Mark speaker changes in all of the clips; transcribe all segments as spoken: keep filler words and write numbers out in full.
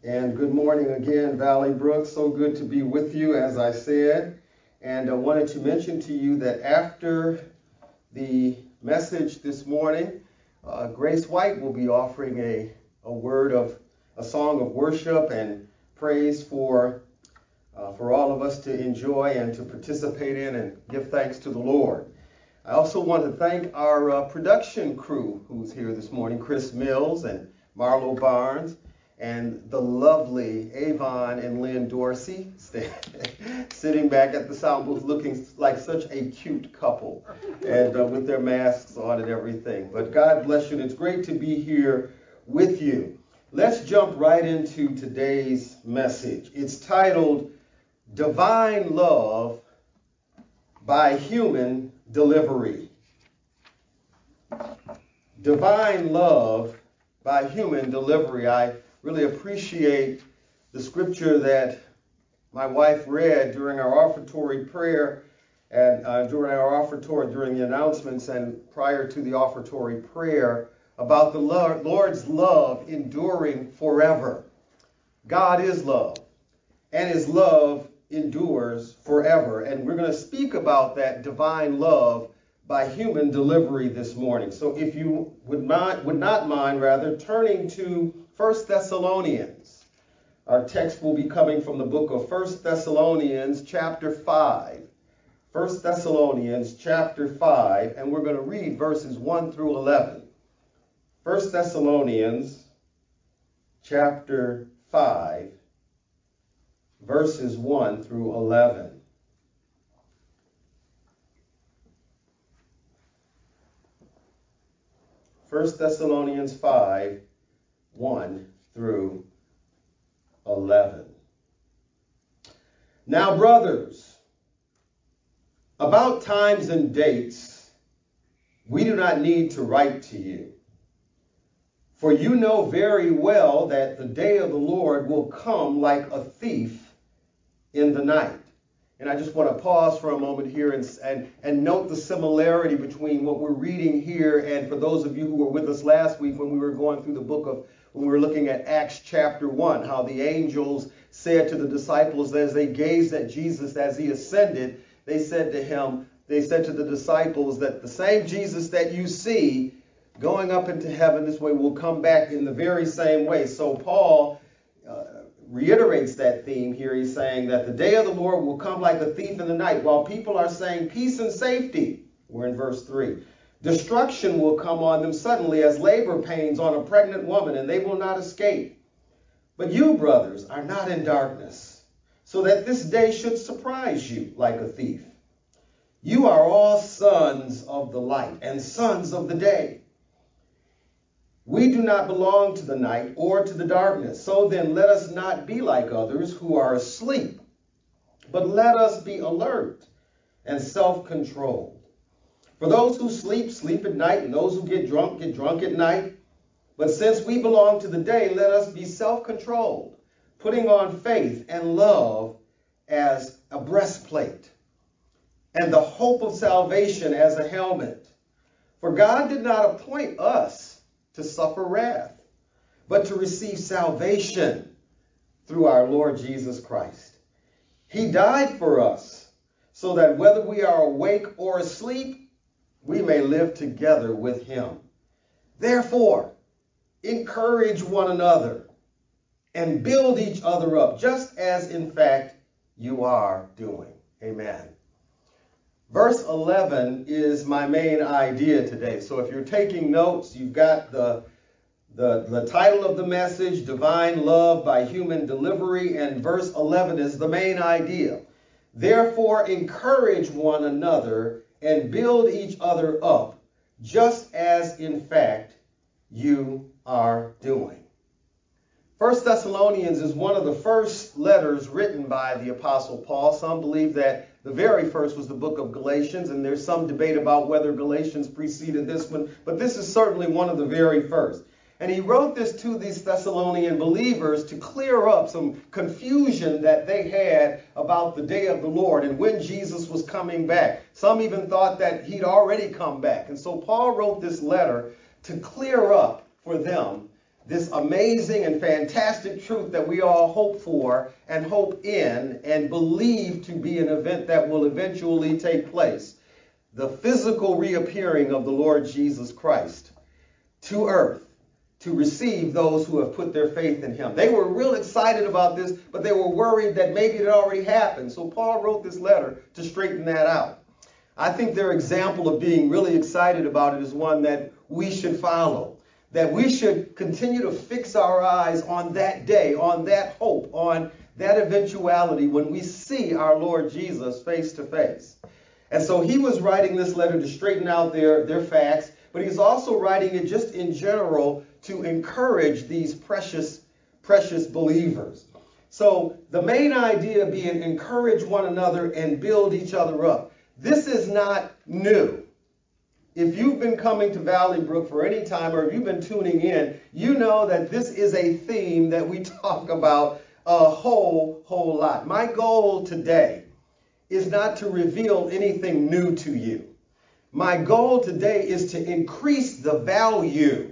Speaker 1: And good morning again, Valley Brook. So good to be with you, as I said. And I wanted to mention to you that after the message this morning, uh, Grace White will be offering a, a word of a song of worship and praise for uh, for all of us to enjoy and to participate in and give thanks to the Lord. I also want to thank our uh, production crew who's here this morning, Chris Mills and Marlo Barnes, and the lovely Avon and Lynn Dorsey sitting back at the sound booth looking like such a cute couple and uh, with their masks on and everything. But God bless you, and it's great to be here with you. Let's jump right into today's message. It's titled, Divine Love by Human Delivery. Divine Love by Human Delivery. I really appreciate the scripture that my wife read during our offertory prayer and uh, during our offertory, during the announcements and prior to the offertory prayer about the Lord's love enduring forever. God is love, and his love endures forever. And we're going to speak about that divine love by human delivery this morning. So if you would not, would not mind, rather, turning to First Thessalonians. Our text will be coming from the book of First Thessalonians chapter five. First Thessalonians chapter five, and we're going to read verses one through eleven. First Thessalonians chapter five, verses one through eleven. First Thessalonians five, one through eleven. Now, brothers, about times and dates, we do not need to write to you. For you know very well that the day of the Lord will come like a thief in the night. And I just want to pause for a moment here and, and, and note the similarity between what we're reading here and for those of you who were with us last week when we were going through the book of, when we were looking at Acts chapter one, how the angels said to the disciples as they gazed at Jesus as he ascended, they said to him, they said to the disciples that the same Jesus that you see going up into heaven this way will come back in the very same way. So Paul uh, reiterates that theme here. He's saying that the day of the Lord will come like a thief in the night, while people are saying peace and safety. We're in verse three. Destruction will come on them suddenly as labor pains on a pregnant woman, and they will not escape. But you, brothers, are not in darkness, so that this day should surprise you like a thief. You are all sons of the light and sons of the day. We do not belong to the night or to the darkness. So then let us not be like others who are asleep, but let us be alert and self-controlled. For those who sleep, sleep at night, and those who get drunk, get drunk at night. But since we belong to the day, let us be self-controlled, putting on faith and love as a breastplate, and the hope of salvation as a helmet. For God did not appoint us to suffer wrath, but to receive salvation through our Lord Jesus Christ. He died for us, so that whether we are awake or asleep, we may live together with him. Therefore, encourage one another and build each other up, just as in fact you are doing. Amen. Verse eleven is my main idea today. So if you're taking notes, you've got the, the, the title of the message, Divine Love by Human Delivery, and verse eleven is the main idea. Therefore, encourage one another and build each other up, just as in fact you are doing. First Thessalonians is one of the first letters written by the Apostle Paul. Some believe that the very first was the book of Galatians, and there's some debate about whether Galatians preceded this one, but this is certainly one of the very first. And he wrote this to these Thessalonian believers to clear up some confusion that they had about the day of the Lord and when Jesus was coming back. Some even thought that he'd already come back. And so Paul wrote this letter to clear up for them this amazing and fantastic truth that we all hope for and hope in and believe to be an event that will eventually take place. The physical reappearing of the Lord Jesus Christ to earth to receive those who have put their faith in him. They were real excited about this, but they were worried that maybe it had already happened. So Paul wrote this letter to straighten that out. I think their example of being really excited about it is one that we should follow. That we should continue to fix our eyes on that day, on that hope, on that eventuality when we see our Lord Jesus face to face. And so he was writing this letter to straighten out their, their facts, but he's also writing it just in general to encourage these precious, precious believers. So the main idea being encourage one another and build each other up. This is not new. If you've been coming to Valley Brook for any time, or if you've been tuning in, you know that this is a theme that we talk about a whole, whole lot. My goal today is not to reveal anything new to you. My goal today is to increase the value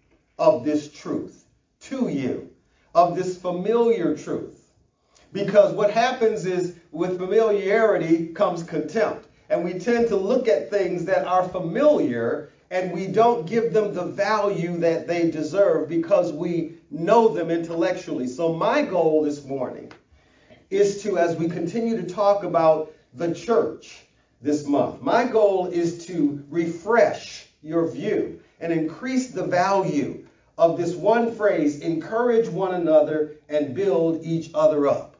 Speaker 1: of this truth to you, of this familiar truth. Because what happens is with familiarity comes contempt. And we tend to look at things that are familiar and we don't give them the value that they deserve because we know them intellectually. So my goal this morning is to, as we continue to talk about the church this month, my goal is to refresh your view and increase the value of this one phrase, encourage one another and build each other up.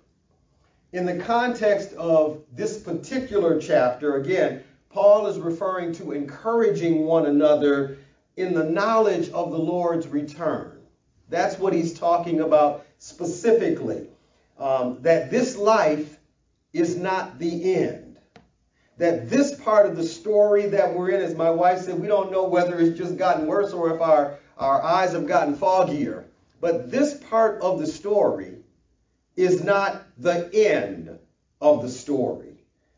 Speaker 1: In the context of this particular chapter, again, Paul is referring to encouraging one another in the knowledge of the Lord's return. That's what he's talking about specifically. Um, that this life is not the end. That this part of the story that we're in, as my wife said, we don't know whether it's just gotten worse or if our, our eyes have gotten foggier. But this part of the story is not the end of the story.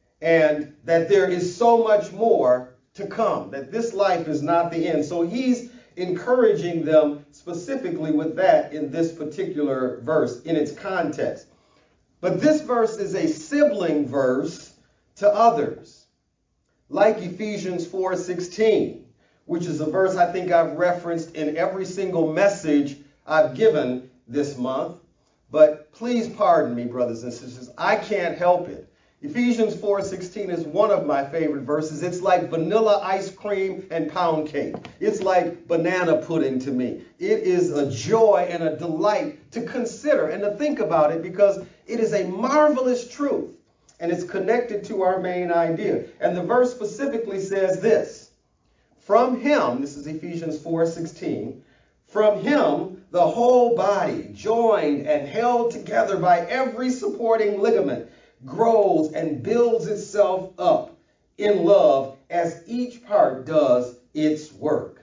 Speaker 1: And that there is so much more to come, that this life is not the end. So he's encouraging them specifically with that in this particular verse, in its context. But this verse is a sibling verse to others, like Ephesians four sixteen, which is a verse I think I've referenced in every single message I've given this month. But please pardon me, brothers and sisters, I can't help it. Ephesians four sixteen is one of my favorite verses. It's like vanilla ice cream and pound cake. It's like banana pudding to me. It is a joy and a delight to consider and to think about it because it is a marvelous truth and it's connected to our main idea. And the verse specifically says this: from him, this is Ephesians four sixteen, from him, the whole body, joined and held together by every supporting ligament, grows and builds itself up in love as each part does its work.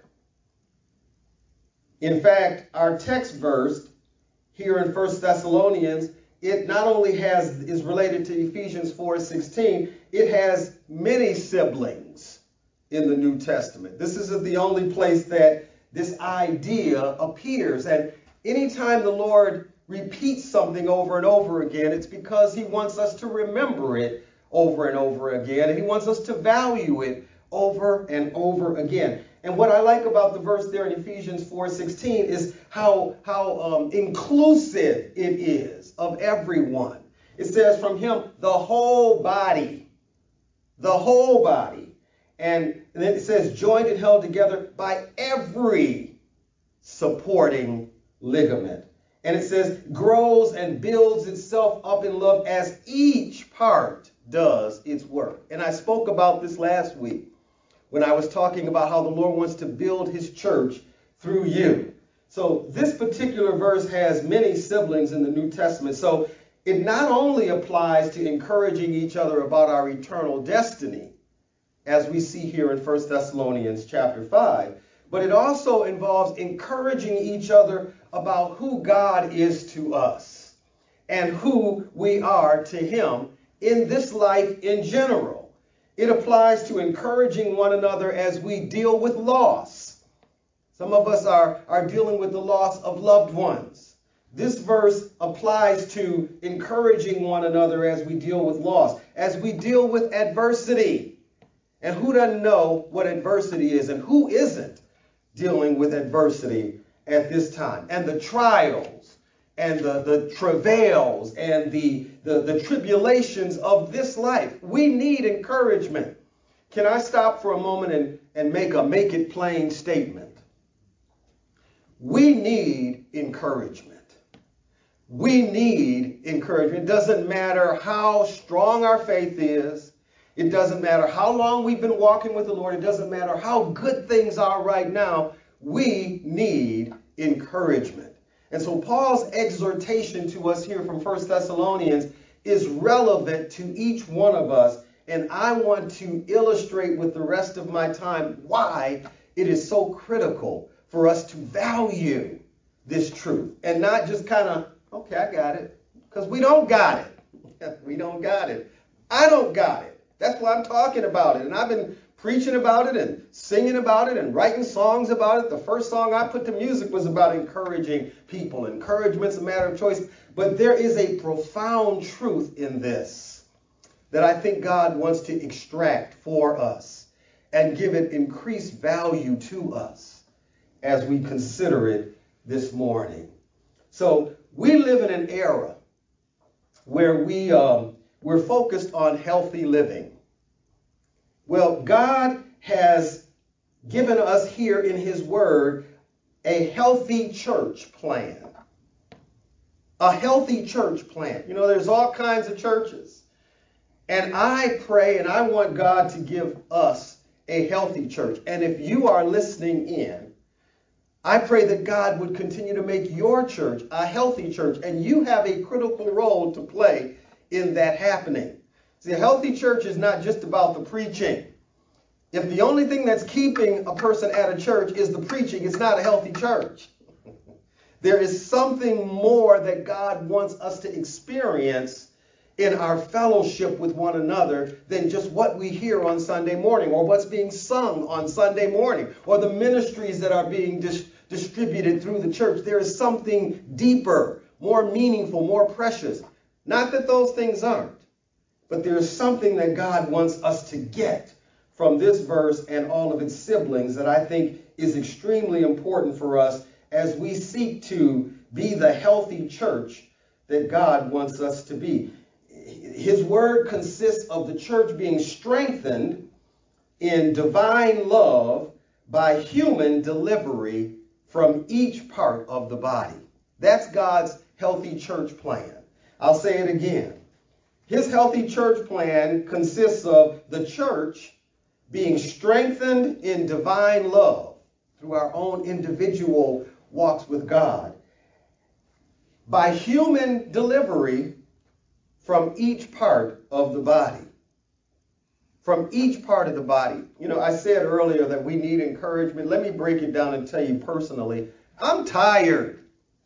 Speaker 1: In fact, our text verse here in First Thessalonians, it not only has is related to Ephesians four sixteen, it has many siblings in the New Testament. This isn't the only place that this idea appears. And anytime the Lord repeats something over and over again, it's because he wants us to remember it over and over again. And he wants us to value it over and over again. And what I like about the verse there in Ephesians four sixteen is how, how um, inclusive it is of everyone. It says from him, the whole body, the whole body. And then it says joined and held together by every supporting ligament. And it says grows and builds itself up in love as each part does its work. And I spoke about this last week when I was talking about how the Lord wants to build his church through you. So this particular verse has many siblings in the New Testament. So it not only applies to encouraging each other about our eternal destiny, as we see here in First Thessalonians chapter five, but it also involves encouraging each other about who God is to us and who we are to him in this life in general. It applies to encouraging one another as we deal with loss. Some of us are, are dealing with the loss of loved ones. This verse applies to encouraging one another as we deal with loss, as we deal with adversity. And who doesn't know what adversity is, and who isn't dealing with adversity at this time? And the trials and the, the travails and the, the, the tribulations of this life. We need encouragement. Can I stop for a moment and, and make a make it plain statement? We need encouragement. We need encouragement. It doesn't matter how strong our faith is. It doesn't matter how long we've been walking with the Lord. It doesn't matter how good things are right now. We need encouragement. And so Paul's exhortation to us here from First Thessalonians is relevant to each one of us. And I want to illustrate with the rest of my time why it is so critical for us to value this truth and not just kind of, okay, I got it, because we don't got it. We don't got it. I don't got it. That's why I'm talking about it. And I've been preaching about it and singing about it and writing songs about it. The first song I put to music was about encouraging people. Encouragement's a matter of choice. But there is a profound truth in this that I think God wants to extract for us and give it increased value to us as we consider it this morning. So we live in an era where we, um, we're focused on healthy living. Well, God has given us here in his word a healthy church plan. A healthy church plan. You know, there's all kinds of churches. And I pray and I want God to give us a healthy church. And if you are listening in, I pray that God would continue to make your church a healthy church. And you have a critical role to play in that happening. See, a healthy church is not just about the preaching. If the only thing that's keeping a person at a church is the preaching, it's not a healthy church. There is something more that God wants us to experience in our fellowship with one another than just what we hear on Sunday morning or what's being sung on Sunday morning or the ministries that are being dis- distributed through the church. There is something deeper, more meaningful, more precious. Not that those things aren't, but there is something that God wants us to get from this verse and all of its siblings that I think is extremely important for us as we seek to be the healthy church that God wants us to be. His word consists of the church being strengthened in divine love by human delivery from each part of the body. That's God's healthy church plan. I'll say it again. His healthy church plan consists of the church being strengthened in divine love through our own individual walks with God by human delivery from each part of the body. From each part of the body. You know, I said earlier that we need encouragement. Let me break it down and tell you personally, I'm tired.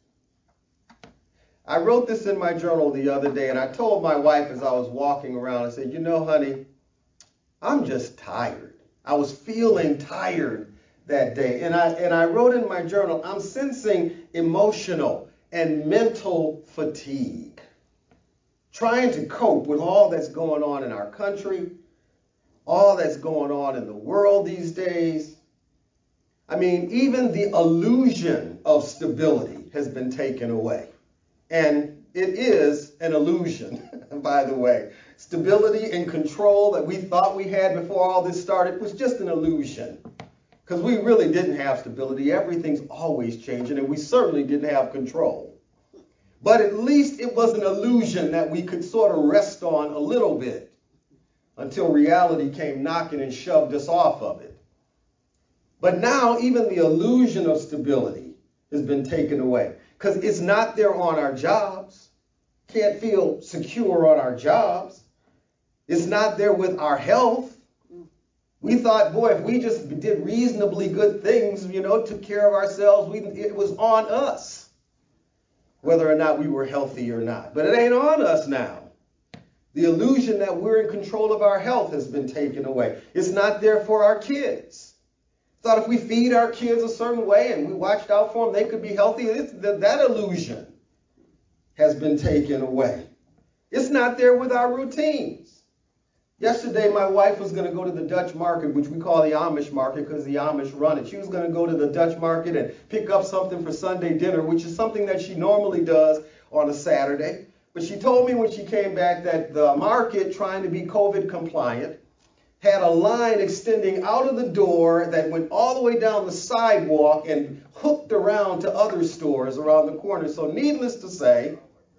Speaker 1: I wrote this in my journal the other day, and I told my wife as I was walking around, I said, you know, honey, I'm just tired. I was feeling tired that day. And I, and I wrote in my journal, I'm sensing emotional and mental fatigue. Trying to cope with all that's going on in our country, all that's going on in the world these days. I mean, even the illusion of stability has been taken away. And it is an illusion, by the way. Stability and control that we thought we had before all this started was just an illusion. Because we really didn't have stability. Everything's always changing, and we certainly didn't have control. But at least it was an illusion that we could sort of rest on a little bit until reality came knocking and shoved us off of it. But now even the illusion of stability has been taken away because it's not there on our jobs. Can't feel secure on our jobs. It's not there with our health. We thought, boy, if we just did reasonably good things, you know, took care of ourselves, we, it was on us whether or not we were healthy or not. But it ain't on us now. The illusion that we're in control of our health has been taken away. It's not there for our kids. Thought if we feed our kids a certain way and we watched out for them, they could be healthy. It's, that, that illusion has been taken away. It's not there with our routines. Yesterday, my wife was going to go to the Dutch market, which we call the Amish market because the Amish run it. She was going to go to the Dutch market and pick up something for Sunday dinner, which is something that she normally does on a Saturday. But she told me when she came back that the market, trying to be COVID compliant, had a line extending out of the door that went all the way down the sidewalk and hooked around to other stores around the corner. So needless to say,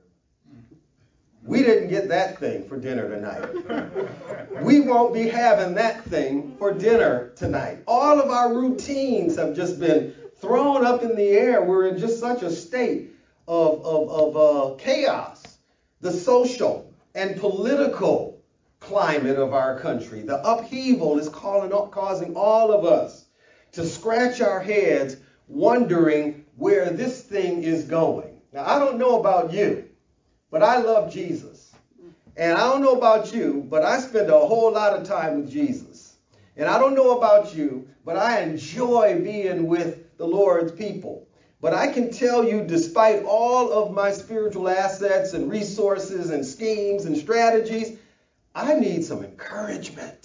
Speaker 1: we didn't get that thing for dinner tonight. We won't be having that thing for dinner tonight. All of our routines have just been thrown up in the air. We're in just such a state of, of, of uh, chaos. The social and political climate of our country, the upheaval is calling, causing all of us to scratch our heads wondering where this thing is going. Now, I don't know about you, but I love Jesus. And I don't know about you, but I spend a whole lot of time with Jesus. And I don't know about you, but I enjoy being with the Lord's people. But I can tell you, despite all of my spiritual assets and resources and schemes and strategies, I need some encouragement.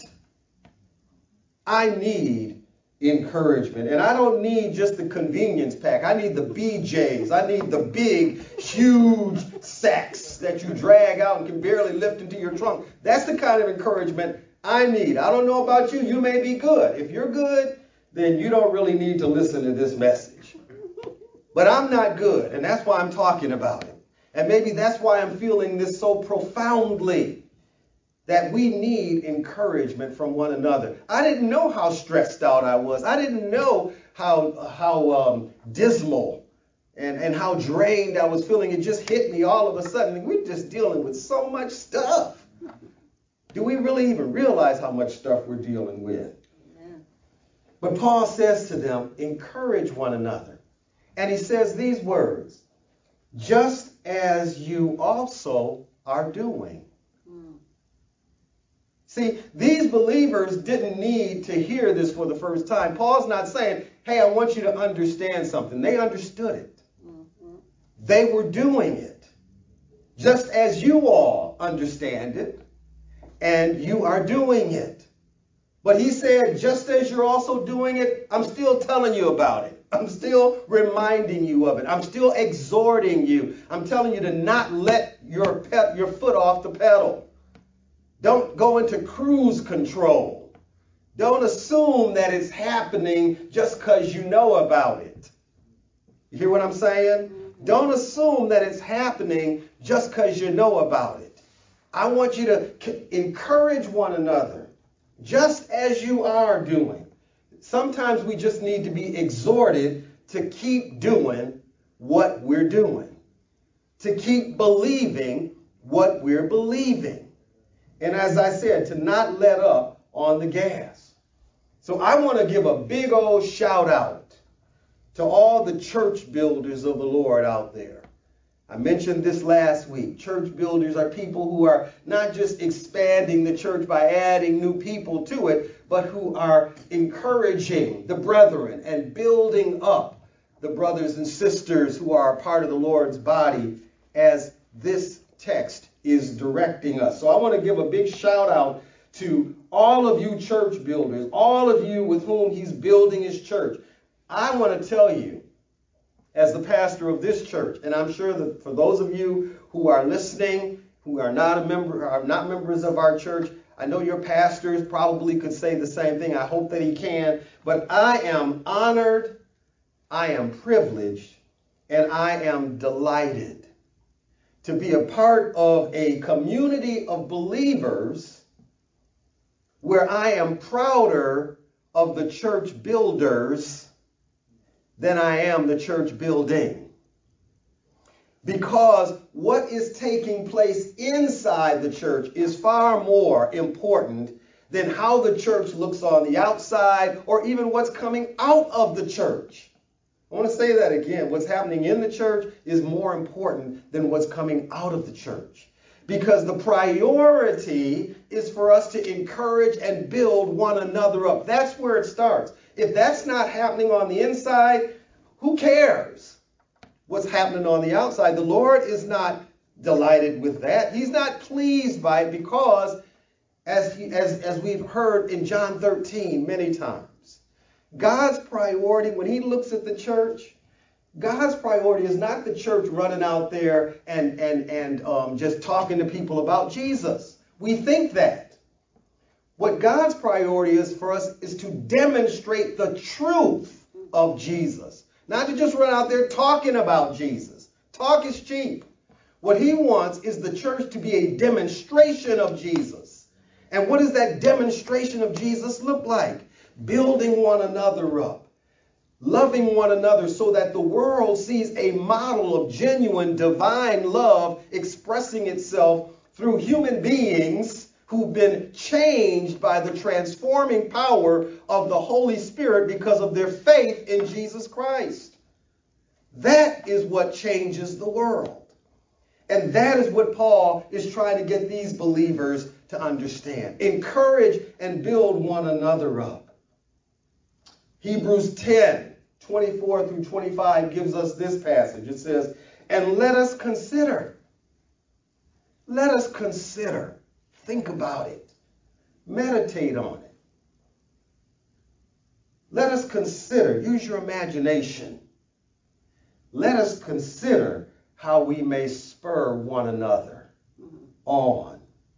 Speaker 1: I need encouragement. And I don't need just the convenience pack. I need the B Js. I need the big, huge sacks that you drag out and can barely lift into your trunk. That's the kind of encouragement I need. I don't know about you. You may be good. If you're good, then you don't really need to listen to this message. But I'm not good, and that's why I'm talking about it. And maybe that's why I'm feeling this so profoundly, that we need encouragement from one another. I didn't know how stressed out I was. I didn't know how, how um, dismal and, and how drained I was feeling. It just hit me all of a sudden. We're just dealing with so much stuff. Do we really even realize how much stuff we're dealing with? Amen. But Paul says to them, encourage one another. And he says these words, just as you also are doing. Mm. See, these believers didn't need to hear this for the first time. Paul's not saying, hey, I want you to understand something. They understood it. Mm-hmm. They were doing it. Just as you all understand it, and you are doing it. But he said, just as you're also doing it, I'm still telling you about it. I'm still reminding you of it. I'm still exhorting you. I'm telling you to not let your pet, your foot off the pedal. Don't go into cruise control. Don't assume that it's happening just because you know about it. You hear what I'm saying? Don't assume that it's happening just because you know about it. I want you to encourage one another, just as you are doing. Sometimes we just need to be exhorted to keep doing what we're doing, to keep believing what we're believing. And as I said, to not let up on the gas. So I want to give a big old shout out to all the church builders of the Lord out there. I mentioned this last week. Church builders are people who are not just expanding the church by adding new people to it, but who are encouraging the brethren and building up the brothers and sisters who are a part of the Lord's body as this text is directing us. So I want to give a big shout out to all of you church builders, all of you with whom he's building his church. I want to tell you, as the pastor of this church, and I'm sure that for those of you who are listening, who are not a member, are not members of our church, I know your pastors probably could say the same thing. I hope that he can. But I am honored, I am privileged, and I am delighted to be a part of a community of believers where I am prouder of the church builders than I am the church building. Because what is taking place inside the church is far more important than how the church looks on the outside or even what's coming out of the church. I want to say that again. What's happening in the church is more important than what's coming out of the church. Because the priority is for us to encourage and build one another up. That's where it starts. If that's not happening on the inside, who cares what's happening on the outside? The Lord is not delighted with that. He's not pleased by it because, as, he, as, as we've heard in John thirteen many times, God's priority when he looks at the church, God's priority is not the church running out there and, and, and um, just talking to people about Jesus. We think that. What God's priority is for us is to demonstrate the truth of Jesus. Not to just run out there talking about Jesus. Talk is cheap. What he wants is the church to be a demonstration of Jesus. And what does that demonstration of Jesus look like? Building one another up. Loving one another so that the world sees a model of genuine divine love expressing itself through human beings who've been changed by the transforming power of the Holy Spirit because of their faith in Jesus Christ. That is what changes the world. And that is what Paul is trying to get these believers to understand. Encourage and build one another up. Hebrews ten, twenty-four through twenty-five gives us this passage. It says, and let us consider. Let us consider. Think about it. Meditate on it. Let us consider. Use your imagination. Let us consider how we may spur one another on.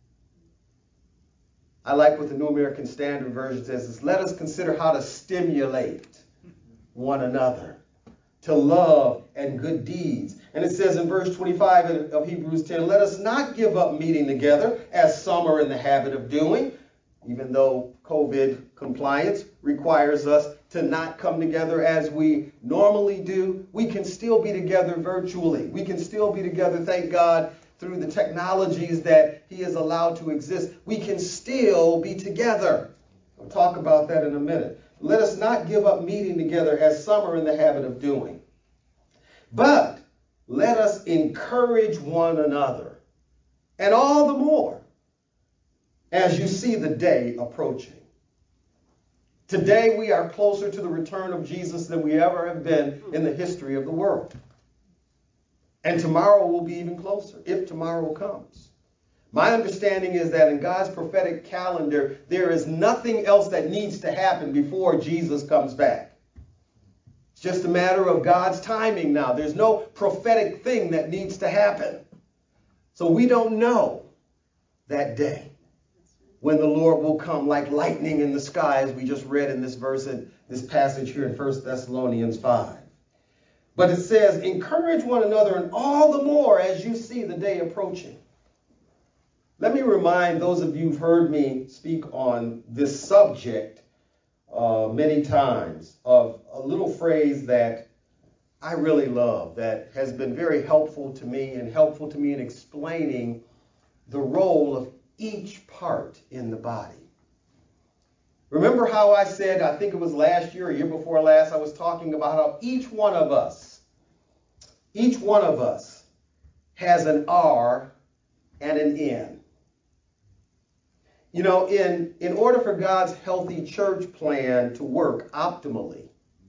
Speaker 1: I like what the New American Standard Version says is, let us consider how to stimulate one another to love and good deeds. And it says in verse twenty-five of Hebrews ten, let us not give up meeting together as some are in the habit of doing, even though COVID compliance requires us to not come together as we normally do. We can still be together virtually. We can still be together, thank God, through the technologies that he has allowed to exist. We can still be together. We'll talk about that in a minute. Let us not give up meeting together as some are in the habit of doing. But let us encourage one another. And all the more as you see the day approaching. Today we are closer to the return of Jesus than we ever have been in the history of the world. And tomorrow will be even closer, if tomorrow comes. My understanding is that in God's prophetic calendar, there is nothing else that needs to happen before Jesus comes back. It's just a matter of God's timing now. There's no prophetic thing that needs to happen. So we don't know that day when the Lord will come like lightning in the sky, as we just read in this verse, in this passage here in First Thessalonians five. But it says, encourage one another, and all the more as you see the day approaching. Let me remind those of you who've heard me speak on this subject uh, many times of a little phrase that I really love, that has been very helpful to me and helpful to me in explaining the role of each part in the body. Remember how I said, I think it was last year or year before last, I was talking about how each one of us, each one of us has an R and an N. You know, in, in order for God's healthy church plan to work optimally,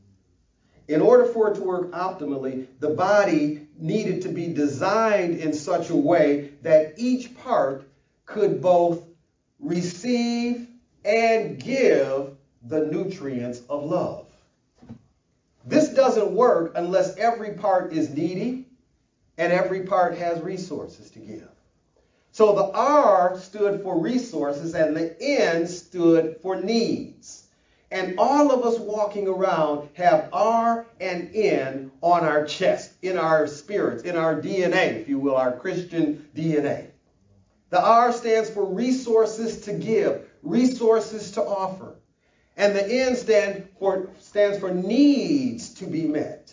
Speaker 1: in order for it to work optimally, the body needed to be designed in such a way that each part could both receive and give the nutrients of love. This doesn't work unless every part is needy and every part has resources to give. So the R stood for resources and the N stood for needs. And all of us walking around have R and N on our chest, in our spirits, in our D N A, if you will, our Christian D N A. The R stands for resources to give, resources to offer. And the N stand for, stands for needs to be met.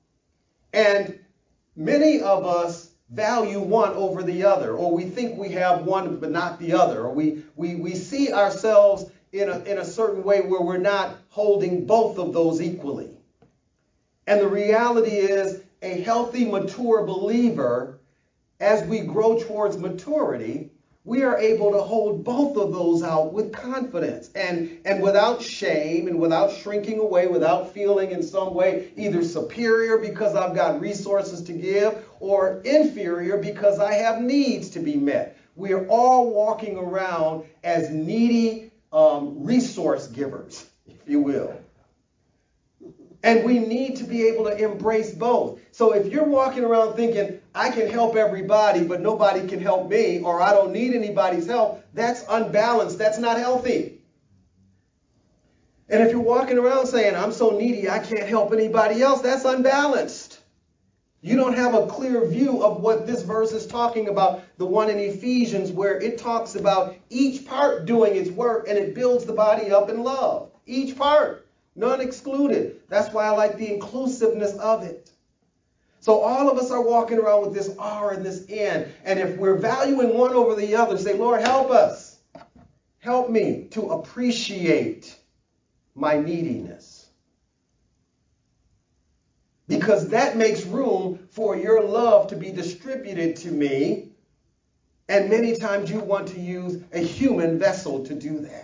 Speaker 1: And many of us value one over the other, or we think we have one but not the other, or we, we, we see ourselves in a, in a certain way where we're not holding both of those equally. And the reality is a healthy, mature believer, as we grow towards maturity, we are able to hold both of those out with confidence and, and without shame and without shrinking away, without feeling in some way either superior because I've got resources to give or inferior because I have needs to be met. We are all walking around as needy um, resource givers, if you will. And we need to be able to embrace both. So if you're walking around thinking, I can help everybody, but nobody can help me, or I don't need anybody's help, that's unbalanced. That's not healthy. And if you're walking around saying, I'm so needy, I can't help anybody else, that's unbalanced. You don't have a clear view of what this verse is talking about, the one in Ephesians, where it talks about each part doing its work and it builds the body up in love. Each part. None excluded. That's why I like the inclusiveness of it. So all of us are walking around with this R and this N. And if we're valuing one over the other, say, Lord, help us. Help me to appreciate my neediness. Because that makes room for your love to be distributed to me. And many times you want to use a human vessel to do that.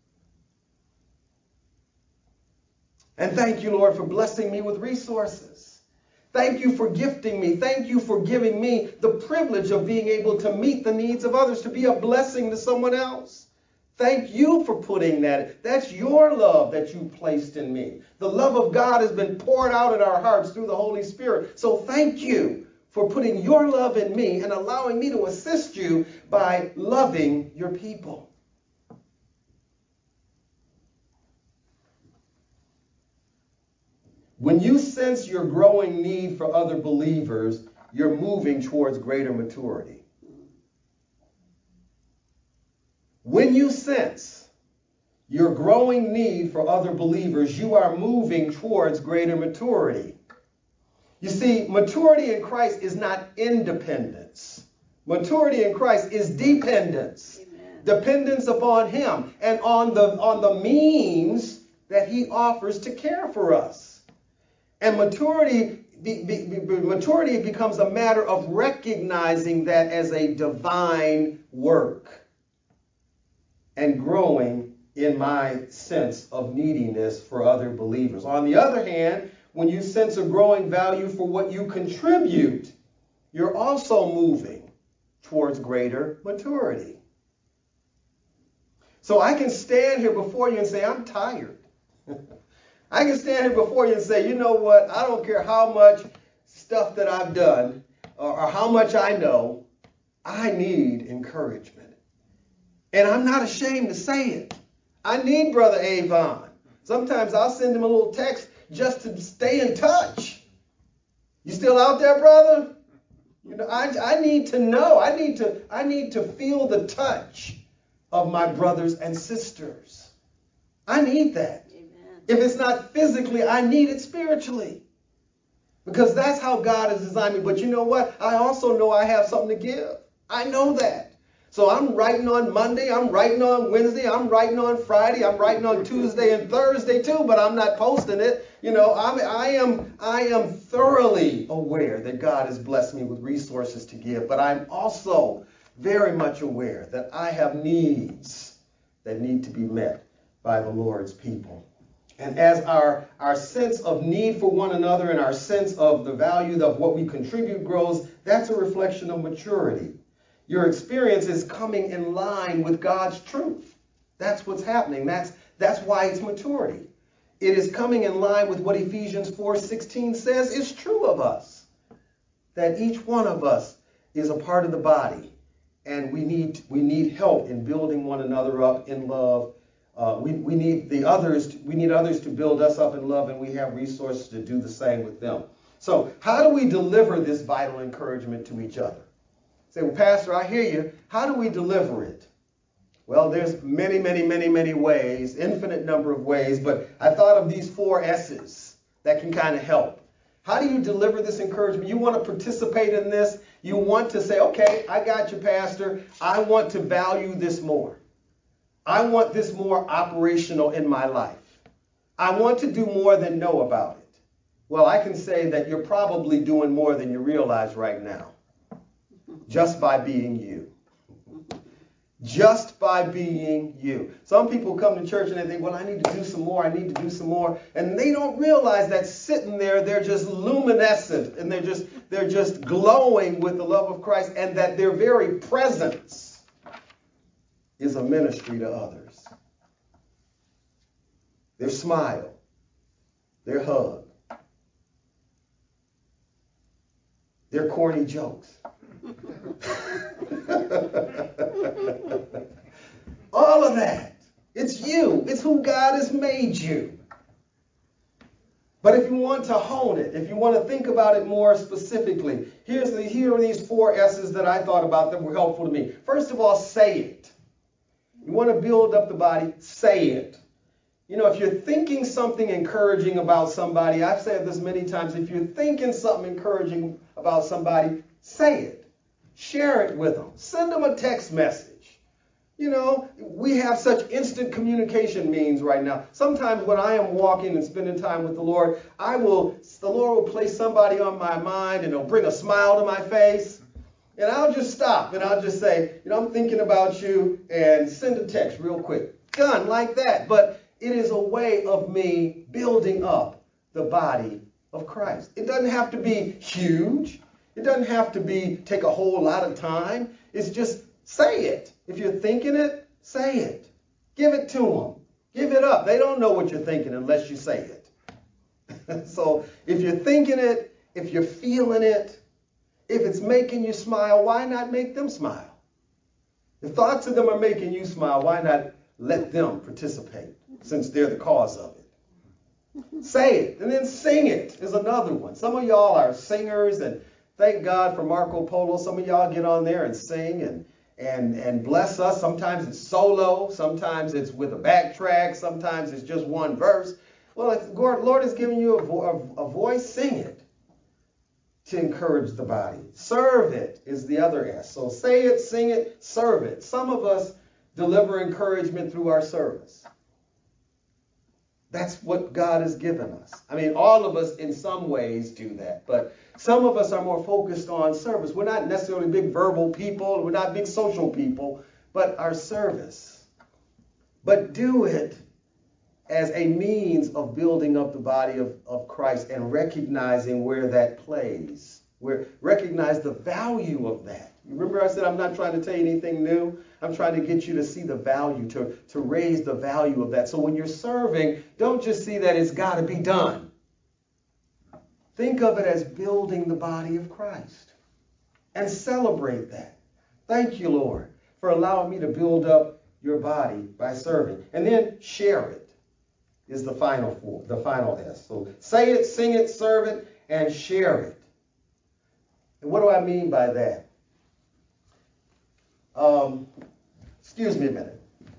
Speaker 1: And thank you, Lord, for blessing me with resources. Thank you for gifting me. Thank you for giving me the privilege of being able to meet the needs of others, to be a blessing to someone else. Thank you for putting that. That's your love that you placed in me. The love of God has been poured out in our hearts through the Holy Spirit. So thank you for putting your love in me and allowing me to assist you by loving your people. When you sense your growing need for other believers, you're moving towards greater maturity. When you sense your growing need for other believers, you are moving towards greater maturity. You see, maturity in Christ is not independence. Maturity in Christ is dependence. Amen. Dependence upon Him and on the, on the means that He offers to care for us. And maturity, be, be, be, maturity becomes a matter of recognizing that as a divine work and growing in my sense of neediness for other believers. On the other hand, when you sense a growing value for what you contribute, you're also moving towards greater maturity. So I can stand here before you and say, I'm tired. I can stand here before you and say, you know what, I don't care how much stuff that I've done or, or how much I know, I need encouragement. And I'm not ashamed to say it. I need Brother Avon. Sometimes I'll send him a little text just to stay in touch. You still out there, brother? You know, I, I need to know. I need to, I need to feel the touch of my brothers and sisters. I need that. If it's not physically, I need it spiritually. Because that's how God has designed me. But you know what? I also know I have something to give. I know that. So I'm writing on Monday. I'm writing on Wednesday. I'm writing on Friday. I'm writing on Tuesday and Thursday too, but I'm not posting it. You know, I'm, I am I am thoroughly aware that God has blessed me with resources to give. But I'm also very much aware that I have needs that need to be met by the Lord's people. And as our, our sense of need for one another and our sense of the value of what we contribute grows, that's a reflection of maturity. Your experience is coming in line with God's truth. That's what's happening. That's, that's why it's maturity. It is coming in line with what Ephesians four sixteen says is true of us. That each one of us is a part of the body. And we need, we need help in building one another up in love. Uh, we, we need the others, to, we need others to build us up in love, and we have resources to do the same with them. So how do we deliver this vital encouragement to each other? Say, well, Pastor, I hear you. How do we deliver it? Well, there's many, many, many, many ways, infinite number of ways, but I thought of these four S's that can kind of help. How do you deliver this encouragement? You want to participate in this. You want to say, okay, I got you, Pastor. I want to value this more. I want this more operational in my life. I want to do more than know about it. Well, I can say that you're probably doing more than you realize right now, just by being you. just by being you. Some people come to church and they think, well, I need to do some more. I need to do some more. And they don't realize that sitting there, they're just luminescent and they're just, they're just glowing with the love of Christ, and that their very presence is a ministry to others. Their smile, their hug, their corny jokes. All of that. It's you. It's who God has made you. But if you want to hone it, if you want to think about it more specifically, here's the, here are these four S's that I thought about that were helpful to me. First of all, say it. You want to build up the body, say it. You know, if you're thinking something encouraging about somebody, I've said this many times, if you're thinking something encouraging about somebody, say it. Share it with them. Send them a text message. You know, we have such instant communication means right now. Sometimes when I am walking and spending time with the Lord, I will, the Lord will place somebody on my mind and it'll bring a smile to my face. And I'll just stop and I'll just say, you know, I'm thinking about you, and send a text real quick. Done, like that. But it is a way of me building up the body of Christ. It doesn't have to be huge. It doesn't have to be take a whole lot of time. It's just say it. If you're thinking it, say it. Give it to them. Give it up. They don't know what you're thinking unless you say it. So if you're thinking it, if you're feeling it, if it's making you smile, why not make them smile? If thoughts of them are making you smile, why not let them participate since they're the cause of it? Say it, and then sing it is another one. Some of y'all are singers, and thank God for Marco Polo. Some of y'all get on there and sing and and and bless us. Sometimes it's solo. Sometimes it's with a backtrack. Sometimes it's just one verse. Well, if the Lord has given you a, vo- a voice, sing it to encourage the body. Serve it is the other S. So say it, sing it, serve it. Some of us deliver encouragement through our service. That's what God has given us. I mean, all of us in some ways do that, but some of us are more focused on service. We're not necessarily big verbal people. We're not big social people, but our service. But do it as a means of building up the body of, of Christ and recognizing where that plays. Where recognize the value of that. You remember I said I'm not trying to tell you anything new. I'm trying to get you to see the value, to, to raise the value of that. So when you're serving, don't just see that it's got to be done. Think of it as building the body of Christ and celebrate that. Thank you, Lord, for allowing me to build up your body by serving. And then share it is the final four, the final S. So say it, sing it, serve it, and share it. And what do I mean by that? Um, excuse me a minute.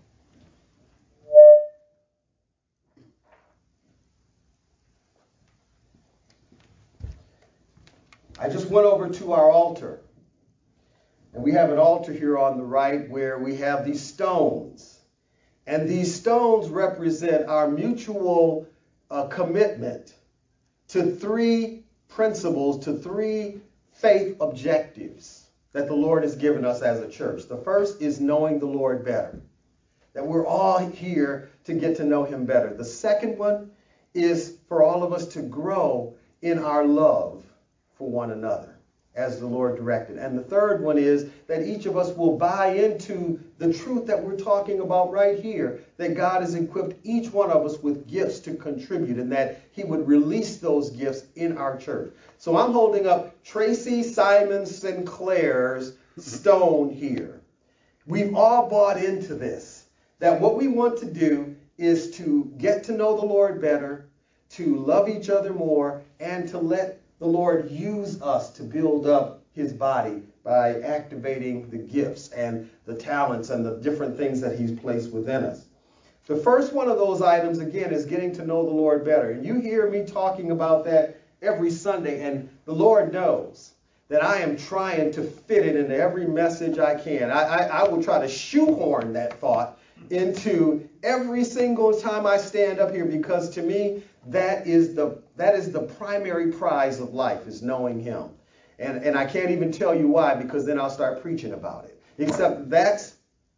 Speaker 1: I just went over to our altar. And we have an altar here on the right where we have these stones. And these stones represent our mutual uh, commitment to three principles, to three faith objectives that the Lord has given us as a church. The first is knowing the Lord better, that we're all here to get to know him better. The second one is for all of us to grow in our love for one another as the Lord directed. And the third one is that each of us will buy into the truth that we're talking about right here, that God has equipped each one of us with gifts to contribute, and that he would release those gifts in our church. So I'm holding up Tracy Simon Sinclair's stone here. We've all bought into this, that what we want to do is to get to know the Lord better, to love each other more, and to let the Lord use us to build up his body by activating the gifts and the talents and the different things that he's placed within us. The first one of those items, again, is getting to know the Lord better. And you hear me talking about that every Sunday, and the Lord knows that I am trying to fit it into every message I can. I, I, I will try to shoehorn that thought into every single time I stand up here, because to me, that is the that is the primary prize of life, is knowing him. And, and I can't even tell you why, because then I'll start preaching about it. Except that's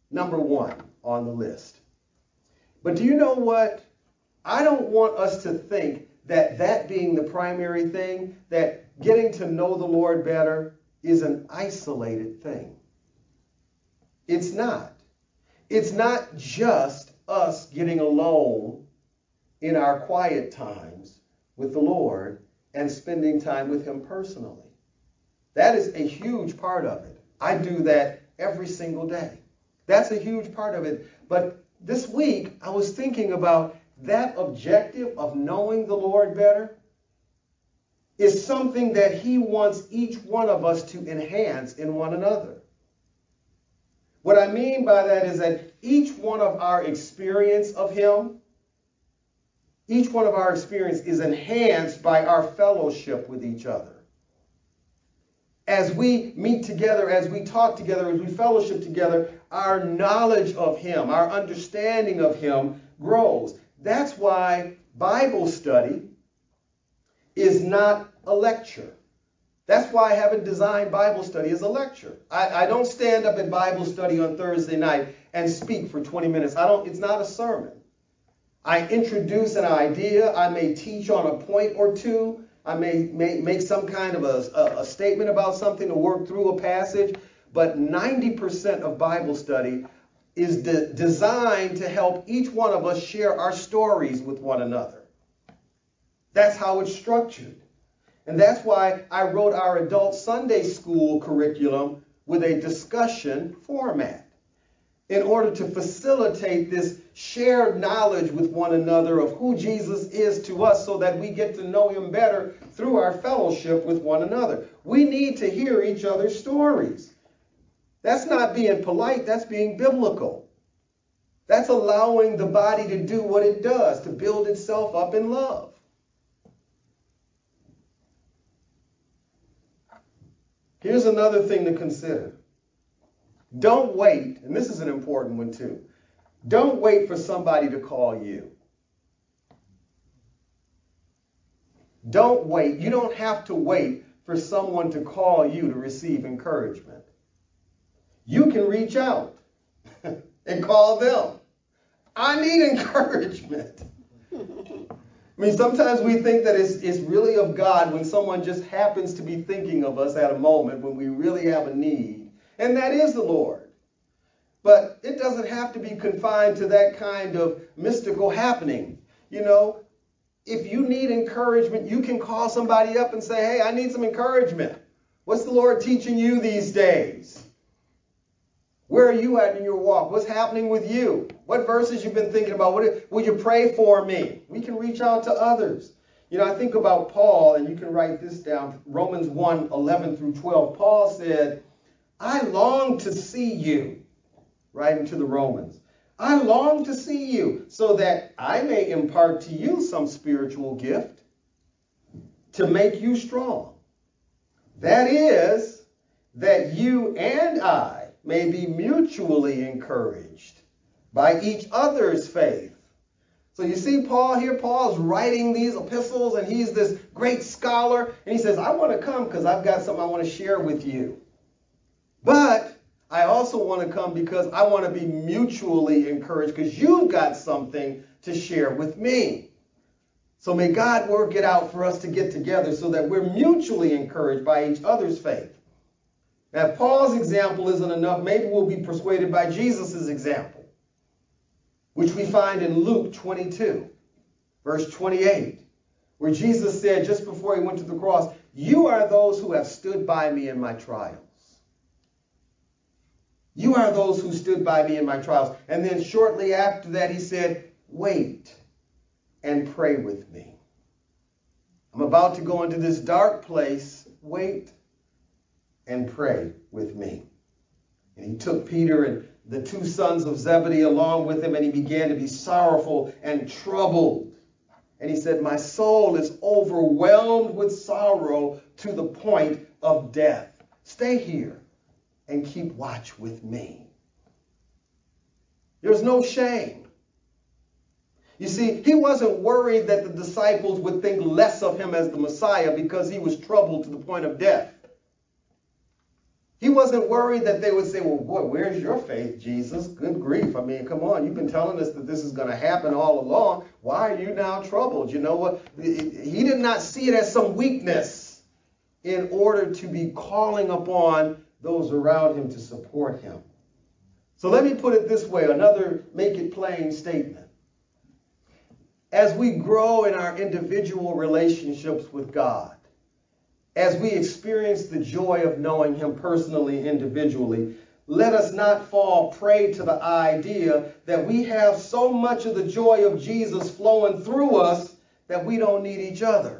Speaker 1: number one on the list. But do you know what? I don't want us to think that that being the primary thing, that getting to know the Lord better is an isolated thing. It's not. It's not just us getting alone in our quiet times with the Lord and spending time with him personally. That is a huge part of it. I do that every single day. That's a huge part of it. But this week, I was thinking about that objective of knowing the Lord better is something that he wants each one of us to enhance in one another. What I mean by that is that each one of our experience of him, each one of our experience is enhanced by our fellowship with each other. As we meet together, as we talk together, as we fellowship together, our knowledge of him, our understanding of him grows. That's why Bible study is not a lecture. That's why I haven't designed Bible study as a lecture. I, I don't stand up at Bible study on Thursday night and speak for twenty minutes. I don't. It's not a sermon. I introduce an idea. I may teach on a point or two. I may, may make some kind of a, a, a statement about something to work through a passage. But ninety percent of Bible study is de- designed to help each one of us share our stories with one another. That's how it's structured. And that's why I wrote our adult Sunday school curriculum with a discussion format, in order to facilitate this shared knowledge with one another of who Jesus is to us, so that we get to know him better through our fellowship with one another. We need to hear each other's stories. That's not being polite, that's being biblical. That's allowing the body to do what it does, to build itself up in love. Here's another thing to consider. Don't wait, and this is an important one too. Don't wait for somebody to call you. Don't wait. You don't have to wait for someone to call you to receive encouragement. You can reach out and call them. I need encouragement. I mean, sometimes we think that it's, it's really of God when someone just happens to be thinking of us at a moment when we really have a need. And that is the Lord. But it doesn't have to be confined to that kind of mystical happening. You know, if you need encouragement, you can call somebody up and say, hey, I need some encouragement. What's the Lord teaching you these days? Where are you at in your walk? What's happening with you? What verses you've been thinking about? What, will you pray for me? We can reach out to others. You know, I think about Paul, and you can write this down, Romans one, eleven through twelve. Paul said, I long to see you, writing to the Romans. I long to see you so that I may impart to you some spiritual gift to make you strong. That is, that you and I may be mutually encouraged by each other's faith. So you see Paul here, Paul's writing these epistles, and he's this great scholar, and he says, I want to come because I've got something I want to share with you. But I also want to come because I want to be mutually encouraged because you've got something to share with me. So may God work it out for us to get together so that we're mutually encouraged by each other's faith. Now, if Paul's example isn't enough, maybe we'll be persuaded by Jesus' example, which we find in Luke twenty-two, verse twenty-eight, where Jesus said just before he went to the cross, you are those who have stood by me in my trials. You are those who stood by me in my trials. And then shortly after that, he said, wait and pray with me. I'm about to go into this dark place. Wait and pray with me. And he took Peter and the two sons of Zebedee along with him, and he began to be sorrowful and troubled. And he said, my soul is overwhelmed with sorrow to the point of death. Stay here and keep watch with me. There's no shame. You see, he wasn't worried that the disciples would think less of him as the Messiah because he was troubled to the point of death. He wasn't worried that they would say, well, boy, where's your faith, Jesus? Good grief. I mean, come on. You've been telling us that this is going to happen all along. Why are you now troubled? You know what? He did not see it as some weakness in order to be calling upon those around him to support him. So let me put it this way, another make it plain statement. As we grow in our individual relationships with God, as we experience the joy of knowing him personally, individually, let us not fall prey to the idea that we have so much of the joy of Jesus flowing through us that we don't need each other.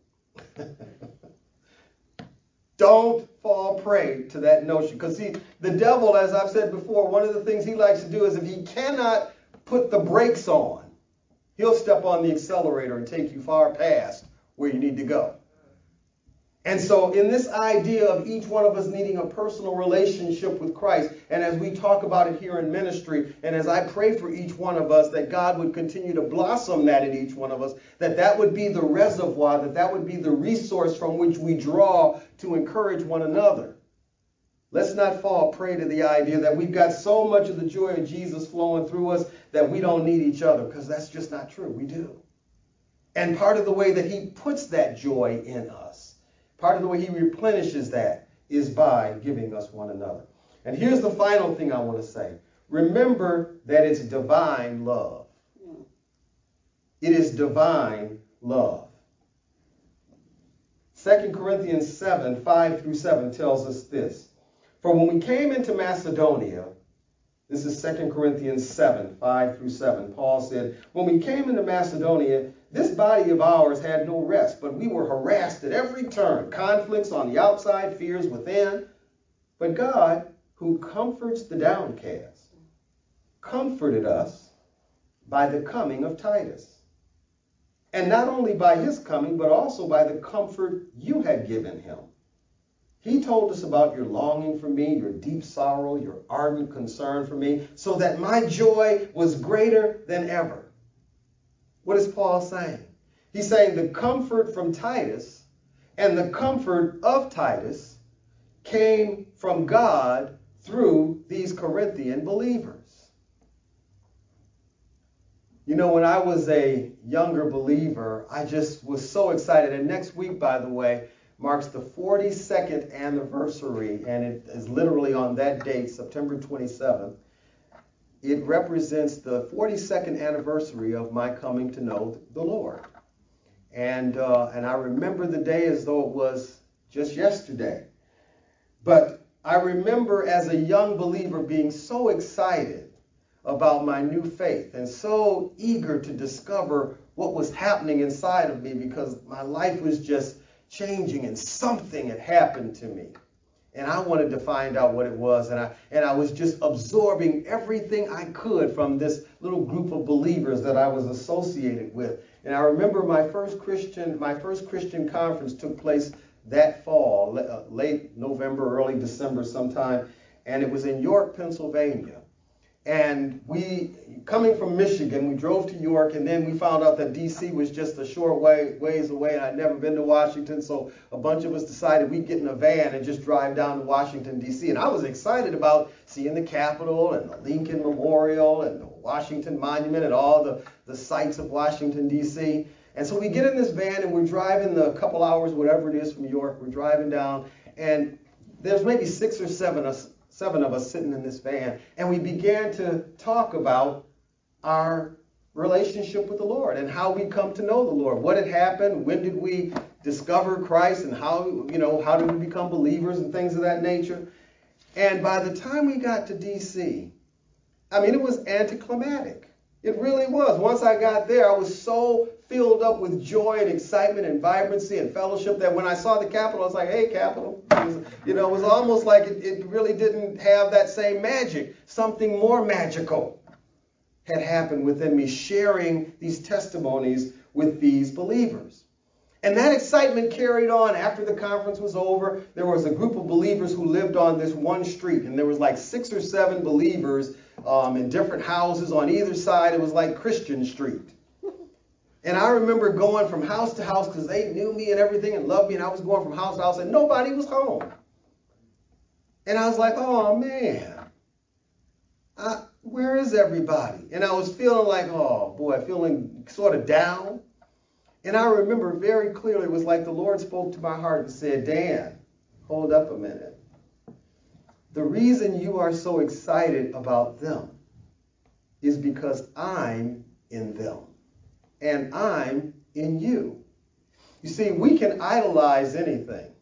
Speaker 1: Don't fall prey to that notion. Because see, the devil, as I've said before, one of the things he likes to do is if he cannot put the brakes on, he'll step on the accelerator and take you far past where you need to go. And so in this idea of each one of us needing a personal relationship with Christ, and as we talk about it here in ministry, and as I pray for each one of us, that God would continue to blossom that in each one of us, that that would be the reservoir, that that would be the resource from which we draw to encourage one another. Let's not fall prey to the idea that we've got so much of the joy of Jesus flowing through us that we don't need each other, because that's just not true. We do. And part of the way that he puts that joy in us, part of the way he replenishes that is by giving us one another. And here's the final thing I want to say. Remember that it's divine love. It is divine love. Second Corinthians seven, five through seven tells us this. For when we came into Macedonia, this is Second Corinthians seven, five through seven, Paul said, when we came into Macedonia, this body of ours had no rest, but we were harassed at every turn, conflicts on the outside, fears within. But God, who comforts the downcast, comforted us by the coming of Titus. And not only by his coming, but also by the comfort you had given him. He told us about your longing for me, your deep sorrow, your ardent concern for me, so that my joy was greater than ever. What is Paul saying? He's saying the comfort from Titus and the comfort of Titus came from God through these Corinthian believers. You know, when I was a younger believer, I just was so excited. And next week, by the way, marks the forty-second anniversary, and it is literally on that date, September twenty-seventh. It represents the forty-second anniversary of my coming to know the Lord. And, uh, and I remember the day as though it was just yesterday. But I remember as a young believer being so excited about my new faith and so eager to discover what was happening inside of me, because my life was just changing and something had happened to me. And I wanted to find out what it was. And I, and I was just absorbing everything I could from this little group of believers that I was associated with. And I remember my first Christian, my first Christian conference took place that fall, late November, early December sometime. And it was in York, Pennsylvania. And we, coming from Michigan, we drove to York, and then we found out that D C was just a short way, ways away, and I'd never been to Washington, so a bunch of us decided we'd get in a van and just drive down to Washington, D C And I was excited about seeing the Capitol and the Lincoln Memorial and the Washington Monument and all the, the sites of Washington, D C And so we get in this van, and we're driving the couple hours, whatever it is, from York. We're driving down, and there's maybe six or seven of us Seven of us sitting in this van, and we began to talk about our relationship with the Lord and how we come to know the Lord. What had happened? When did we discover Christ? And how, you know, how did we become believers and things of that nature? And by the time we got to D C, I mean, it was anticlimactic. It really was. Once I got there, I was so filled up with joy and excitement and vibrancy and fellowship that when I saw the Capitol, I was like, hey, Capitol. It was, you know, it was almost like it, it really didn't have that same magic. Something more magical had happened within me, sharing these testimonies with these believers. And that excitement carried on after the conference was over. There was a group of believers who lived on this one street, and there was like six or seven believers um, in different houses on either side. It was like Christian Street. And I remember going from house to house because they knew me and everything and loved me, and I was going from house to house, and nobody was home. And I was like, oh, man, I, where is everybody? And I was feeling like, oh, boy, feeling sort of down. And I remember very clearly, it was like the Lord spoke to my heart and said, Dan, hold up a minute. The reason you are so excited about them is because I'm in them and I'm in you. You see, we can idolize anything.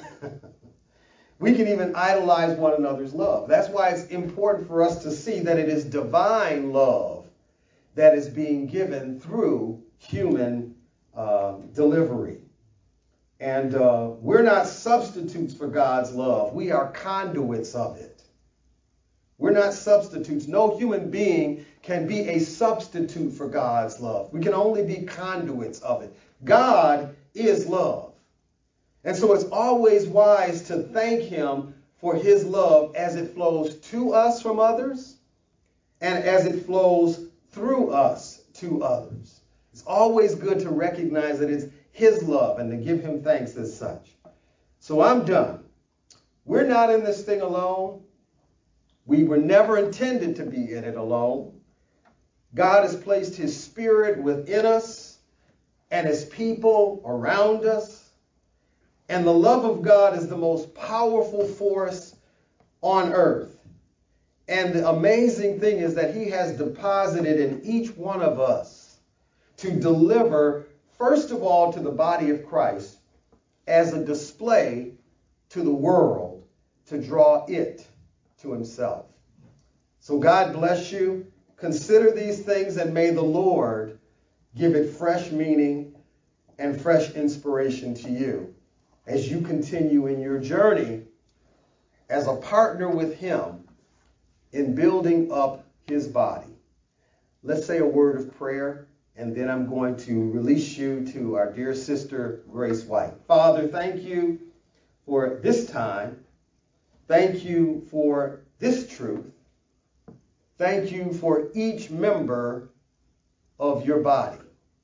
Speaker 1: We can even idolize one another's love. That's why it's important for us to see that it is divine love that is being given through human uh, delivery. And uh, we're not substitutes for God's love. We are conduits of it. We're not substitutes. No human being can be a substitute for God's love. We can only be conduits of it. God is love. And so it's always wise to thank him for his love as it flows to us from others and as it flows through us to others. It's always good to recognize that it's his love and to give him thanks as such. So I'm done. We're not in this thing alone. We were never intended to be in it alone. God has placed his spirit within us and his people around us. And the love of God is the most powerful force on earth. And the amazing thing is that he has deposited in each one of us to deliver, first of all, to the body of Christ as a display to the world to draw it to himself. So God bless you. Consider these things and may the Lord give it fresh meaning and fresh inspiration to you as you continue in your journey as a partner with him in building up his body. Let's say a word of prayer, and then I'm going to release you to our dear sister, Grace White. Father, thank you for this time. Thank you for this truth. Thank you for each member of your body.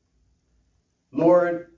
Speaker 1: Lord,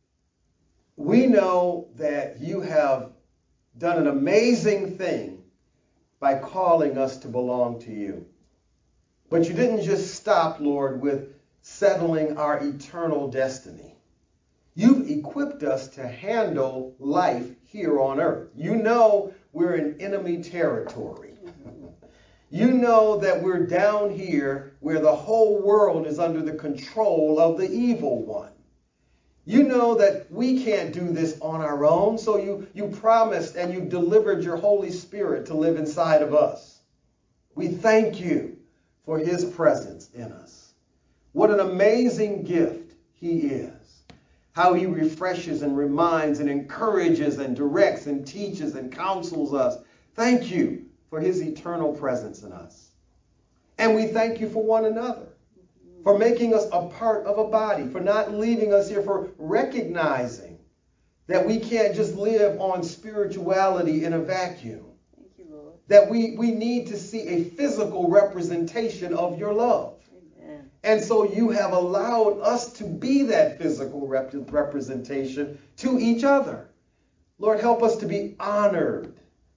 Speaker 1: we know that you have done an amazing thing by calling us to belong to you. But you didn't just stop, Lord, with settling our eternal destiny. You've equipped us to handle life here on earth. You know we're in enemy territory. You know that we're down here where the whole world is under the control of the evil one. You know that we can't do this on our own, so you, you promised and you've delivered your Holy Spirit to live inside of us. We thank you for his presence in us. What an amazing gift he is. How he refreshes and reminds and encourages and directs and teaches and counsels us. Thank you for his eternal presence in us. And we thank you for one another, for making us a part of a body, for not leaving us here, for recognizing that we can't just live on spirituality in a vacuum.
Speaker 2: Thank you, Lord.
Speaker 1: That we, we need to see a physical representation of your love.
Speaker 2: Amen.
Speaker 1: And so you have allowed us to be that physical rep- representation to each other. Lord, help us to be honored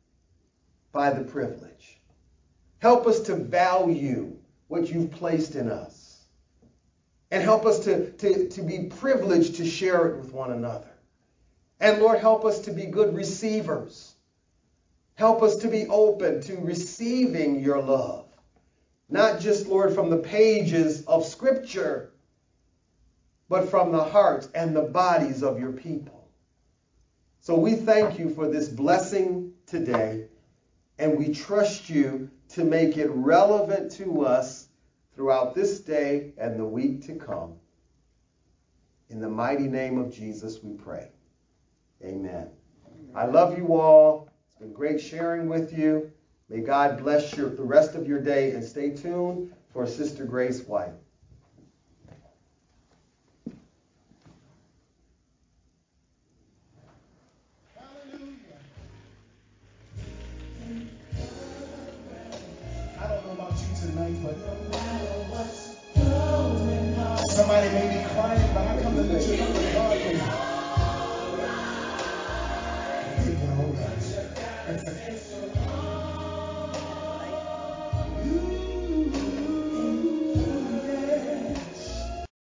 Speaker 1: by the privilege. Help us to value what you've placed in us. And help us to, to, to be privileged to share it with one another. And Lord, help us to be good receivers. Help us to be open to receiving your love. Not just, Lord, from the pages of Scripture, but from the hearts and the bodies of your people. So we thank you for this blessing today, and we trust you to make it relevant to us throughout this day and the week to come. In the mighty name of Jesus we pray. Amen. I love you all. It's been great sharing with you. May God bless you the rest of your day, and stay tuned for Sister Grace White.